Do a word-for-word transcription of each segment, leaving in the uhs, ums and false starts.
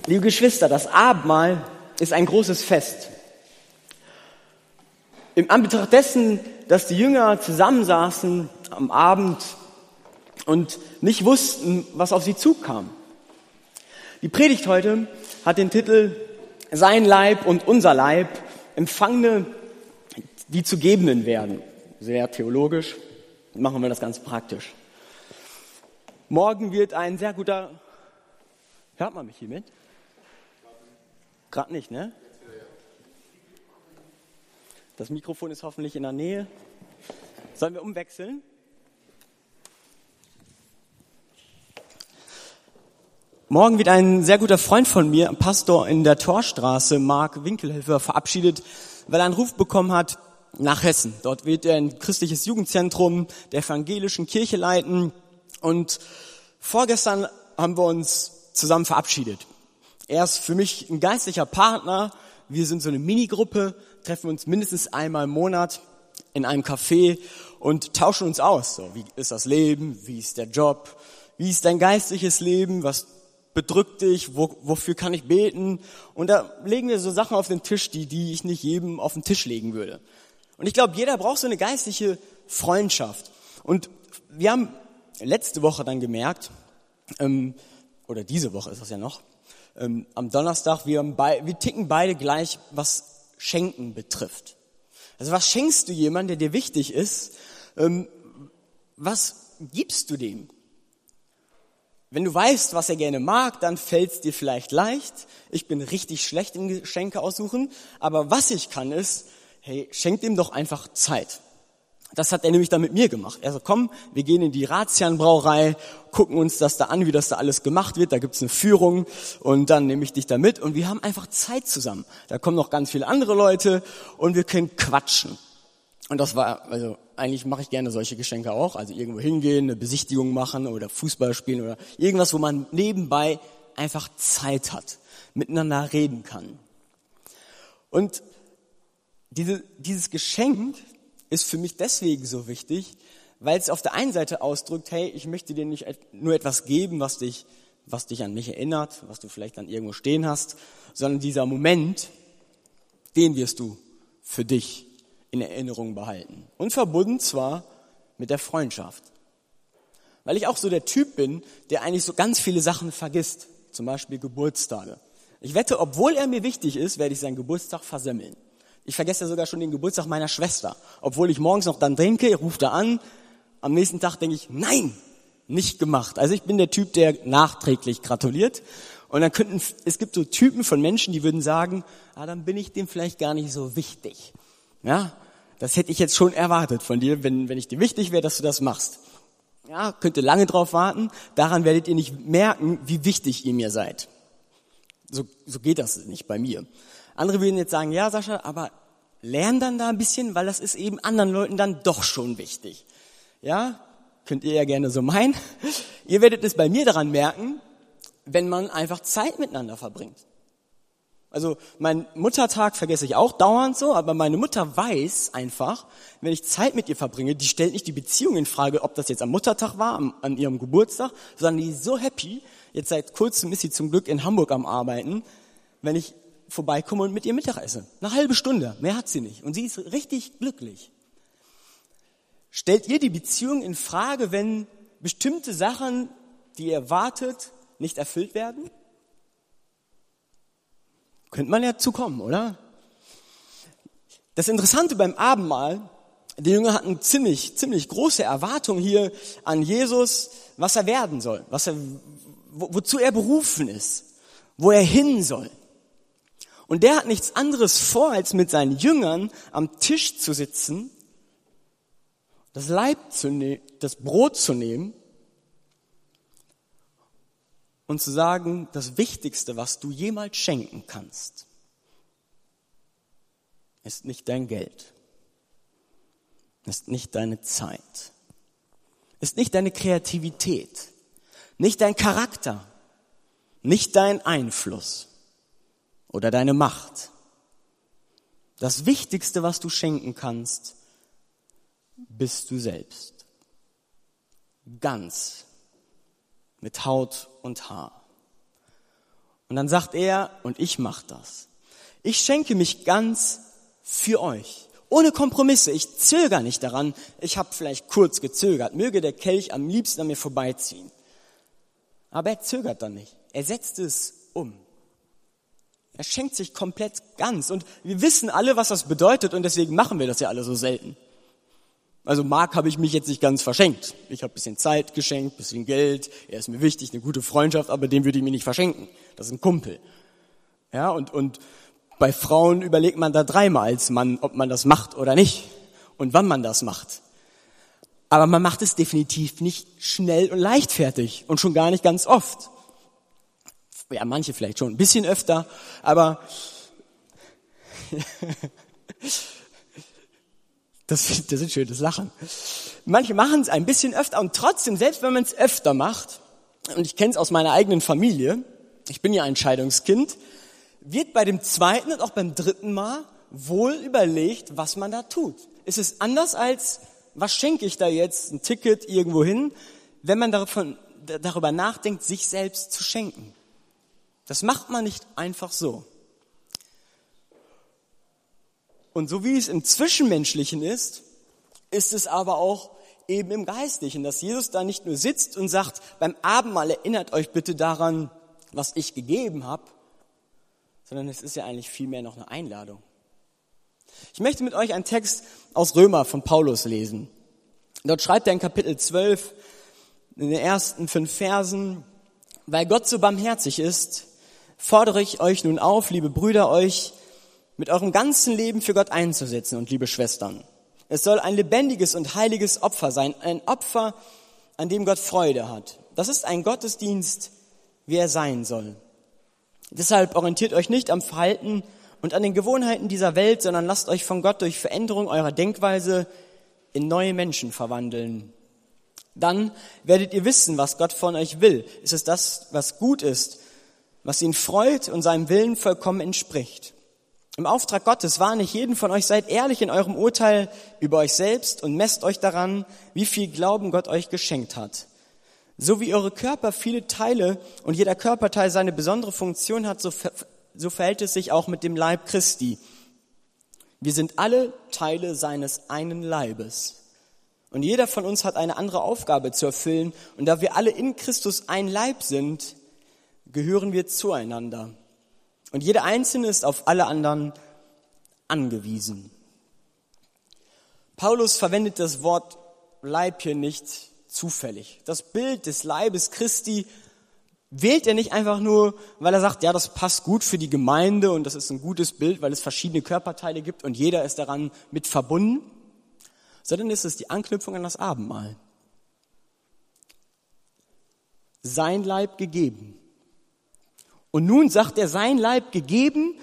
Liebe Geschwister, das Abendmahl ist ein großes Fest. Im Anbetracht dessen, dass die Jünger zusammensaßen am Abend und nicht wussten, was auf sie zukam. Die Predigt heute hat den Titel Sein Leib und unser Leib, Empfangene, die zu Gebenden werden. Sehr theologisch, machen wir das ganz praktisch. Morgen wird ein sehr guter... Hört man mich hier mit? Gerade nicht, ne? Das Mikrofon ist hoffentlich in der Nähe. Sollen wir umwechseln? Morgen wird ein sehr guter Freund von mir, ein Pastor in der Torstraße, Marc Winkelhöfer, verabschiedet, weil er einen Ruf bekommen hat nach Hessen. Dort wird er ein christliches Jugendzentrum der evangelischen Kirche leiten. Und vorgestern haben wir uns zusammen verabschiedet. Er ist für mich ein geistlicher Partner. Wir sind so eine Minigruppe, treffen uns mindestens einmal im Monat in einem Café und tauschen uns aus. So, wie ist das Leben? Wie ist der Job? Wie ist dein geistliches Leben? Was bedrückt dich? Wo, wofür kann ich beten? Und da legen wir so Sachen auf den Tisch, die, die ich nicht jedem auf den Tisch legen würde. Und ich glaube, jeder braucht so eine geistliche Freundschaft. Und wir haben letzte Woche dann gemerkt, ähm, oder diese Woche ist das ja noch, ähm, am Donnerstag, wir, haben bei, wir ticken beide gleich, was Schenken betrifft. Also was schenkst du jemandem, der dir wichtig ist? Ähm, was gibst du dem? Wenn du weißt, was er gerne mag, dann fällt es dir vielleicht leicht. Ich bin richtig schlecht im Geschenke aussuchen, aber was ich kann ist, hey, schenk dem doch einfach Zeit. Das hat er nämlich dann mit mir gemacht. Er so, komm, wir gehen in die Razian-Brauerei, gucken uns das da an, wie das da alles gemacht wird. Da gibt's eine Führung und dann nehme ich dich da mit. Und wir haben einfach Zeit zusammen. Da kommen noch ganz viele andere Leute und wir können quatschen. Und das war, also eigentlich mache ich gerne solche Geschenke auch. Also irgendwo hingehen, eine Besichtigung machen oder Fußball spielen oder irgendwas, wo man nebenbei einfach Zeit hat, miteinander reden kann. Und diese, dieses Geschenk ist für mich deswegen so wichtig, weil es auf der einen Seite ausdrückt, hey, ich möchte dir nicht nur etwas geben, was dich, was dich an mich erinnert, was du vielleicht dann irgendwo stehen hast, sondern dieser Moment, den wirst du für dich in Erinnerung behalten. Und verbunden zwar mit der Freundschaft. Weil ich auch so der Typ bin, der eigentlich so ganz viele Sachen vergisst, zum Beispiel Geburtstage. Ich wette, obwohl er mir wichtig ist, werde ich seinen Geburtstag versemmeln. Ich vergesse ja sogar schon den Geburtstag meiner Schwester. Obwohl ich morgens noch dann trinke, ruft er an. Am nächsten Tag denke ich, nein, nicht gemacht. Also ich bin der Typ, der nachträglich gratuliert. Und dann könnten, es gibt so Typen von Menschen, die würden sagen, ah, dann bin ich dem vielleicht gar nicht so wichtig. Ja, das hätte ich jetzt schon erwartet von dir, wenn, wenn ich dir wichtig wäre, dass du das machst. Ja, könnt ihr lange drauf warten. Daran werdet ihr nicht merken, wie wichtig ihr mir seid. So, so geht das nicht bei mir. Andere würden jetzt sagen, ja Sascha, aber lern dann da ein bisschen, weil das ist eben anderen Leuten dann doch schon wichtig. Ja, könnt ihr ja gerne so meinen. Ihr werdet es bei mir daran merken, wenn man einfach Zeit miteinander verbringt. Also mein Muttertag vergesse ich auch dauernd so, aber meine Mutter weiß einfach, wenn ich Zeit mit ihr verbringe, die stellt nicht die Beziehung in Frage, ob das jetzt am Muttertag war, am, an ihrem Geburtstag, sondern die ist so happy, jetzt seit kurzem ist sie zum Glück in Hamburg am Arbeiten, wenn ich vorbeikomme und mit ihr Mittag esse. Eine halbe Stunde, mehr hat sie nicht. Und sie ist richtig glücklich. Stellt ihr die Beziehung in Frage, wenn bestimmte Sachen, die ihr erwartet, nicht erfüllt werden? Könnte man ja zukommen, oder? Das Interessante beim Abendmahl, die Jünger hatten ziemlich, ziemlich große Erwartungen hier an Jesus, was er werden soll, was er, wo, wozu er berufen ist, wo er hin soll. Und der hat nichts anderes vor, als mit seinen Jüngern am Tisch zu sitzen, das Leib zu ne- das Brot zu nehmen und zu sagen, das Wichtigste, was du jemals schenken kannst, ist nicht dein Geld, ist nicht deine Zeit, ist nicht deine Kreativität, nicht dein Charakter, nicht dein Einfluss oder deine Macht. Das Wichtigste, was du schenken kannst, bist du selbst. Ganz. Mit Haut und Haar. Und dann sagt er, und ich mach das. Ich schenke mich ganz für euch. Ohne Kompromisse. Ich zögere nicht daran. Ich habe vielleicht kurz gezögert. Möge der Kelch am liebsten an mir vorbeiziehen. Aber er zögert dann nicht. Er setzt es um. Er schenkt sich komplett ganz. Und wir wissen alle, was das bedeutet. Und deswegen machen wir das ja alle so selten. Also Marc habe ich mich jetzt nicht ganz verschenkt. Ich habe ein bisschen Zeit geschenkt, ein bisschen Geld. Er ist mir wichtig, eine gute Freundschaft. Aber den würde ich mir nicht verschenken. Das ist ein Kumpel. Ja, und, und bei Frauen überlegt man da dreimal als Mann, ob man das macht oder nicht. Und wann man das macht. Aber man macht es definitiv nicht schnell und leichtfertig. Und schon gar nicht ganz oft. Ja, manche vielleicht schon ein bisschen öfter, aber das, das ist ein schönes Lachen. Manche machen es ein bisschen öfter und trotzdem, selbst wenn man es öfter macht, und ich kenne es aus meiner eigenen Familie, ich bin ja ein Scheidungskind, wird bei dem zweiten und auch beim dritten Mal wohl überlegt, was man da tut. Es ist anders als, was schenke ich da jetzt, ein Ticket irgendwo hin, wenn man davon, darüber nachdenkt, sich selbst zu schenken. Das macht man nicht einfach so. Und so wie es im Zwischenmenschlichen ist, ist es aber auch eben im Geistlichen, dass Jesus da nicht nur sitzt und sagt, beim Abendmahl erinnert euch bitte daran, was ich gegeben habe, sondern es ist ja eigentlich vielmehr noch eine Einladung. Ich möchte mit euch einen Text aus Römer von Paulus lesen. Dort schreibt er in Kapitel zwölf, in den ersten fünf Versen, weil Gott so barmherzig ist, fordere ich euch nun auf, liebe Brüder, euch mit eurem ganzen Leben für Gott einzusetzen und liebe Schwestern. Es soll ein lebendiges und heiliges Opfer sein, ein Opfer, an dem Gott Freude hat. Das ist ein Gottesdienst, wie er sein soll. Deshalb orientiert euch nicht am Verhalten und an den Gewohnheiten dieser Welt, sondern lasst euch von Gott durch Veränderung eurer Denkweise in neue Menschen verwandeln. Dann werdet ihr wissen, was Gott von euch will. Ist es das, was gut ist, was ihn freut und seinem Willen vollkommen entspricht. Im Auftrag Gottes warne ich jeden von euch, seid ehrlich in eurem Urteil über euch selbst und messt euch daran, wie viel Glauben Gott euch geschenkt hat. So wie eure Körper viele Teile und jeder Körperteil seine besondere Funktion hat, so, ver- so verhält es sich auch mit dem Leib Christi. Wir sind alle Teile seines einen Leibes. Und jeder von uns hat eine andere Aufgabe zu erfüllen. Und da wir alle in Christus ein Leib sind, gehören wir zueinander. Und jeder Einzelne ist auf alle anderen angewiesen. Paulus verwendet das Wort Leib hier nicht zufällig. Das Bild des Leibes Christi wählt er nicht einfach nur, weil er sagt, ja, das passt gut für die Gemeinde und das ist ein gutes Bild, weil es verschiedene Körperteile gibt und jeder ist daran mit verbunden, sondern es ist die Anknüpfung an das Abendmahl. Sein Leib gegeben. Und nun sagt er, sein Leib gegeben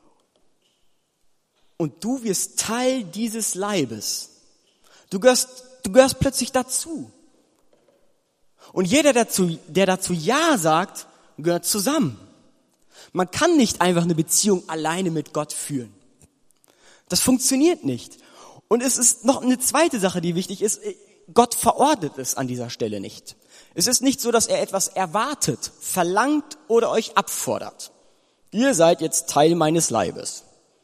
und du wirst Teil dieses Leibes. Du gehörst, du gehörst plötzlich dazu. Und jeder, der dazu, der dazu Ja sagt, gehört zusammen. Man kann nicht einfach eine Beziehung alleine mit Gott führen. Das funktioniert nicht. Und es ist noch eine zweite Sache, die wichtig ist. Gott verordnet es an dieser Stelle nicht. Es ist nicht so, dass er etwas erwartet, verlangt oder euch abfordert. Ihr seid jetzt Teil meines Leibes.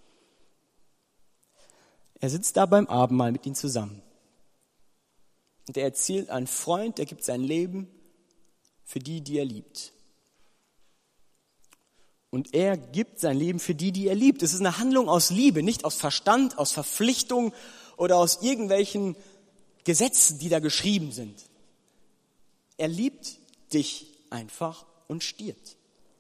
Er sitzt da beim Abendmahl mit ihnen zusammen. Und er erzählt einen Freund, der gibt sein Leben für die, die er liebt. Und er gibt sein Leben für die, die er liebt. Es ist eine Handlung aus Liebe, nicht aus Verstand, aus Verpflichtung oder aus irgendwelchen Gesetzen, die da geschrieben sind. Er liebt dich einfach und stirbt.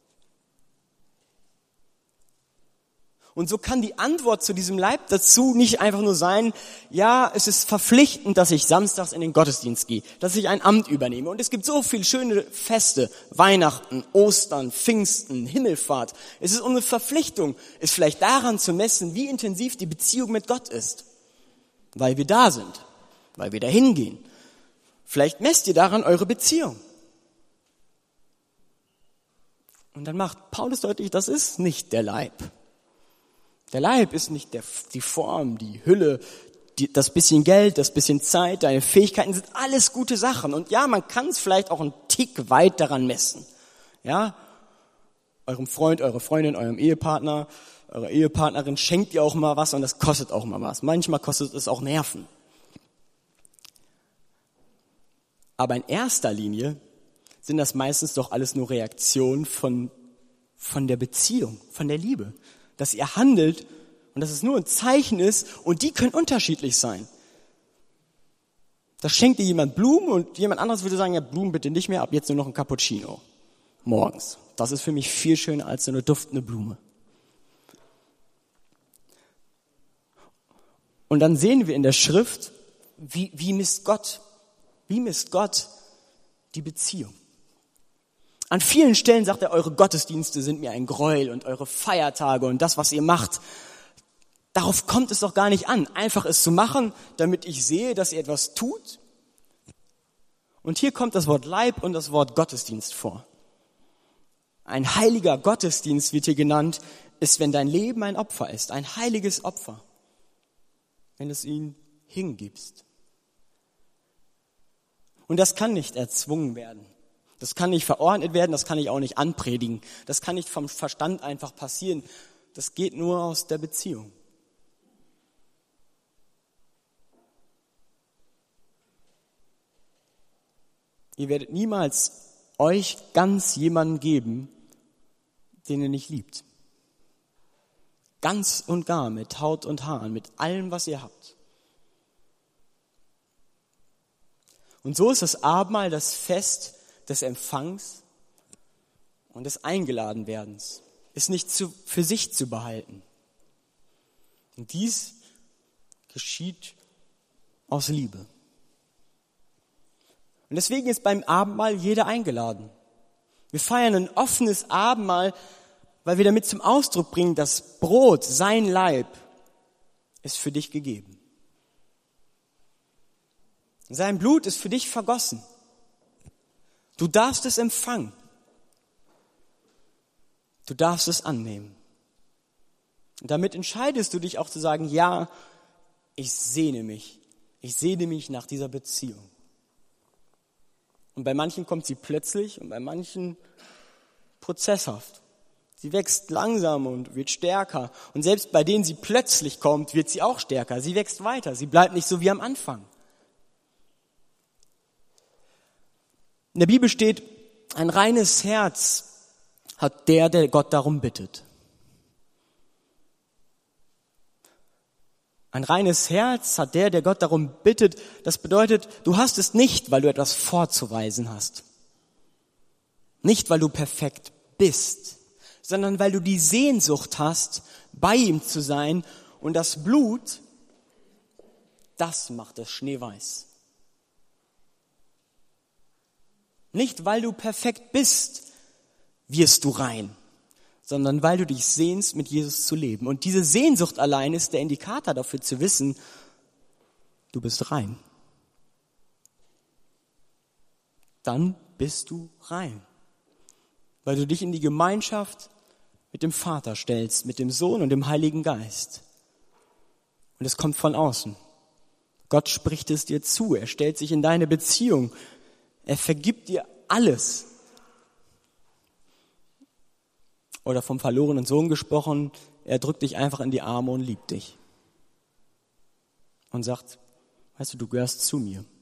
Und so kann die Antwort zu diesem Leib dazu nicht einfach nur sein, ja, es ist verpflichtend, dass ich samstags in den Gottesdienst gehe, dass ich ein Amt übernehme. Und es gibt so viele schöne Feste, Weihnachten, Ostern, Pfingsten, Himmelfahrt. Es ist unsere Verpflichtung, es vielleicht daran zu messen, wie intensiv die Beziehung mit Gott ist. Weil wir da sind, weil wir dahin gehen. Vielleicht messt ihr daran eure Beziehung. Und dann macht Paulus deutlich, das ist nicht der Leib. Der Leib ist nicht der, die Form, die Hülle, die, das bisschen Geld, das bisschen Zeit, deine Fähigkeiten sind alles gute Sachen. Und ja, man kann es vielleicht auch einen Tick weit daran messen. Ja, Eurem Freund, eurer Freundin, eurem Ehepartner, eurer Ehepartnerin schenkt ihr auch mal was und das kostet auch mal was. Manchmal kostet es auch Nerven. Aber in erster Linie sind das meistens doch alles nur Reaktionen von, von der Beziehung, von der Liebe. Dass ihr handelt und dass es nur ein Zeichen ist und die können unterschiedlich sein. Da schenkt dir jemand Blumen und jemand anderes würde sagen, ja, Blumen bitte nicht mehr, ab jetzt nur noch ein Cappuccino. Morgens. Das ist für mich viel schöner als so eine duftende Blume. Und dann sehen wir in der Schrift, wie, wie misst Gott, wie misst Gott die Beziehung. An vielen Stellen sagt er, eure Gottesdienste sind mir ein Gräuel und eure Feiertage und das, was ihr macht, darauf kommt es doch gar nicht an, einfach es zu machen, damit ich sehe, dass ihr etwas tut. Und hier kommt das Wort Leib und das Wort Gottesdienst vor. Ein heiliger Gottesdienst wird hier genannt, ist, wenn dein Leben ein Opfer ist, ein heiliges Opfer, wenn du es ihm hingibst. Und das kann nicht erzwungen werden. Das kann nicht verordnet werden, das kann ich auch nicht anpredigen. Das kann nicht vom Verstand einfach passieren. Das geht nur aus der Beziehung. Ihr werdet niemals euch ganz jemanden geben, den ihr nicht liebt. Ganz und gar, mit Haut und Haaren, mit allem, was ihr habt. Und so ist das Abendmahl das Fest des Empfangs und des Eingeladenwerdens, ist nicht zu, für sich zu behalten. Und dies geschieht aus Liebe. Und deswegen ist beim Abendmahl jeder eingeladen. Wir feiern ein offenes Abendmahl, weil wir damit zum Ausdruck bringen, das Brot, sein Leib, ist für dich gegeben. Sein Blut ist für dich vergossen. Du darfst es empfangen. Du darfst es annehmen. Und damit entscheidest du dich auch zu sagen, ja, ich sehne mich. Ich sehne mich nach dieser Beziehung. Und bei manchen kommt sie plötzlich und bei manchen prozesshaft. Sie wächst langsam und wird stärker. Und selbst bei denen sie plötzlich kommt, wird sie auch stärker. Sie wächst weiter. Sie bleibt nicht so wie am Anfang. In der Bibel steht, ein reines Herz hat der, der Gott darum bittet. Ein reines Herz hat der, der Gott darum bittet. Das bedeutet, du hast es nicht, weil du etwas vorzuweisen hast. Nicht, weil du perfekt bist, sondern weil du die Sehnsucht hast, bei ihm zu sein. Und das Blut, das macht es schneeweiß. Nicht, weil du perfekt bist, wirst du rein, sondern weil du dich sehnst, mit Jesus zu leben. Und diese Sehnsucht allein ist der Indikator dafür zu wissen, du bist rein. Dann bist du rein, weil du dich in die Gemeinschaft mit dem Vater stellst, mit dem Sohn und dem Heiligen Geist. Und es kommt von außen. Gott spricht es dir zu, er stellt sich in deine Beziehung. Er vergibt dir alles. Oder vom verlorenen Sohn gesprochen, er drückt dich einfach in die Arme und liebt dich. Und sagt, weißt du, du gehörst zu mir.